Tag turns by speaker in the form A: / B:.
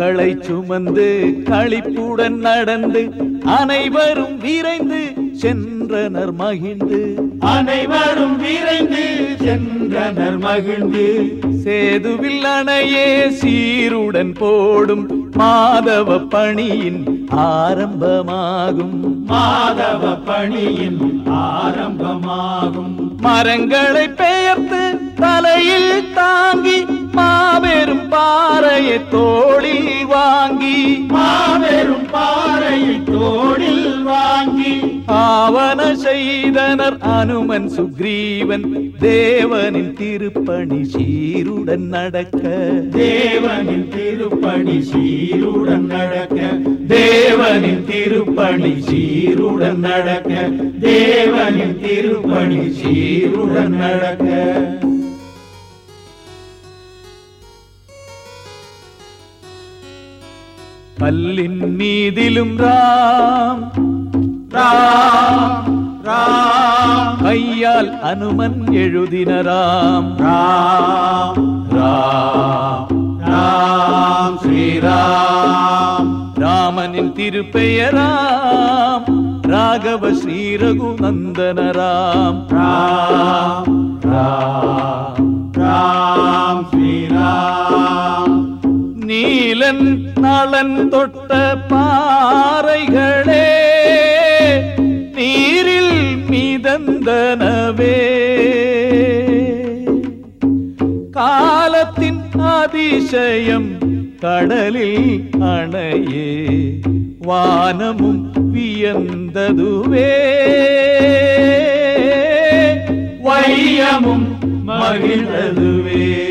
A: களை சுமந்து களிப்புடன் நடந்து அனைவரும் விரைந்து சென்றனர் மகிழ்ந்து.
B: அனைவரும் விரைந்து சென்றனர் மகிழ்ந்து.
A: சேதுவில் அணையே சீருடன் போடும் மாதவ பணியின் ஆரம்பமாகும்.
B: மாதவ பணியின் ஆரம்பமாகும்.
A: மரங்களை பெயர்த்து தலையில் தாங்கி மாபெரும் பாறையை தோளில் வாங்கி.
B: மாபெரும் பாறையை தோளில் வாங்கி
A: ஆவன செய்தனர் அனுமன் சுக்ரீவன் தேவனின் திருப்பணி சீருடன் நடக்க.
B: தேவனின் திருப்பணி சீருடன் நடக்க. தேவனின் திருப்பணி சீருடன் நடக்க. தேவனின் திருப்பணி சீருடன் நடக்க.
A: கல்லின் மீதிலும் ராம்
B: ராம் ராம்
A: கையால் அனுமன் எழுதினராம்.
B: ராம் ராம் ராம் ஸ்ரீராம்.
A: ராமனின் திருப்பெயராம் ராகவ ஸ்ரீ ரகுநந்தனராம்.
B: ராம் ராம் ராம் ஸ்ரீராம்.
A: நீலன் நலன் தொட்ட பாறைகளே நீரில் மிதந்தனவே. காலத்தின் அதிசயம் கடலில் அணையே வானமும் வியந்ததுவே.
B: வையமும் மகிழ்ந்ததுவே.